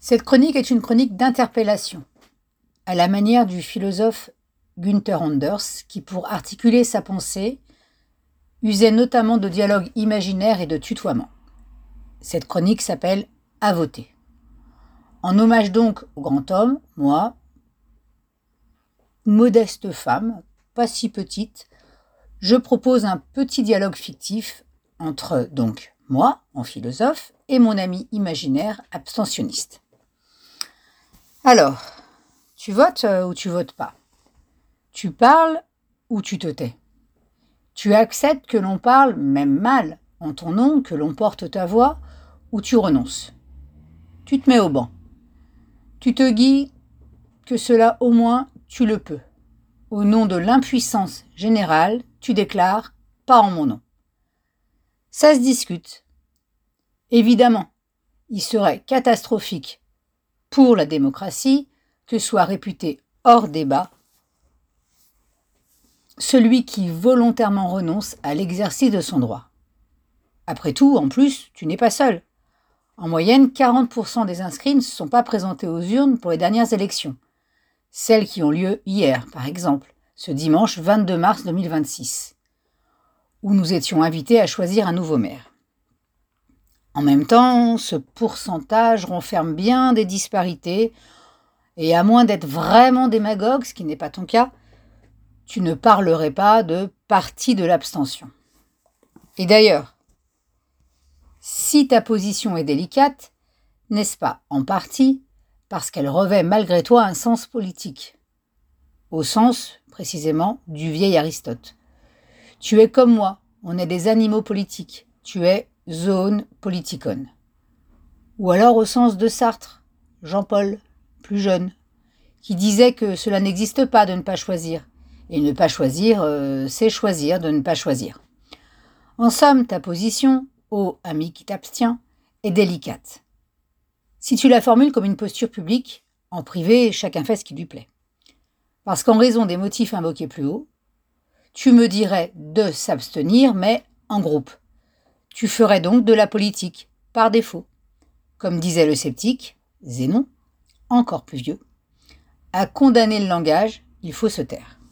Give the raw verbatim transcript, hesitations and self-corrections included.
Cette chronique est une chronique d'interpellation, à la manière du philosophe Günther Anders, qui, pour articuler sa pensée, usait notamment de dialogue imaginaire et de tutoiement. Cette chronique s'appelle « À voter ». En hommage donc au grand homme, moi, modeste femme, pas si petite, je propose un petit dialogue fictif entre donc moi, en philosophe, et mon ami imaginaire abstentionniste. Alors, tu votes ou tu votes pas? Tu parles ou tu te tais? Tu acceptes que l'on parle, même mal, en ton nom, que l'on porte ta voix, ou tu renonces? Tu te mets au banc. Tu te dis que cela au moins tu le peux. Au nom de l'impuissance générale, tu déclares « pas en mon nom ». Ça se discute. Évidemment, il serait catastrophique pour la démocratie que soit réputé hors débat celui qui volontairement renonce à l'exercice de son droit. Après tout, en plus, tu n'es pas seul. En moyenne, quarante pour cent des inscrits ne se sont pas présentés aux urnes pour les dernières élections. Celles qui ont lieu hier, par exemple, ce dimanche vingt-deux mars deux mille vingt-six, où nous étions invités à choisir un nouveau maire. En même temps, ce pourcentage renferme bien des disparités, et à moins d'être vraiment démagogue, ce qui n'est pas ton cas, tu ne parlerais pas de parti de l'abstention. Et d'ailleurs, si ta position est délicate, n'est-ce pas en partie parce qu'elle revêt malgré toi un sens politique, au sens, précisément, du vieil Aristote. Tu es comme moi, on est des animaux politiques, tu es zoon politikon. Ou alors au sens de Sartre, Jean-Paul, plus jeune, qui disait que cela n'existe pas de ne pas choisir. Et ne pas choisir, euh, c'est choisir de ne pas choisir. En somme, ta position, ô ami qui t'abstient, est délicate. Si tu la formules comme une posture publique, en privé, chacun fait ce qui lui plaît. Parce qu'en raison des motifs invoqués plus haut, tu me dirais de s'abstenir, mais en groupe. Tu ferais donc de la politique, par défaut. Comme disait le sceptique, Zénon, encore plus vieux, à condamner le langage, il faut se taire.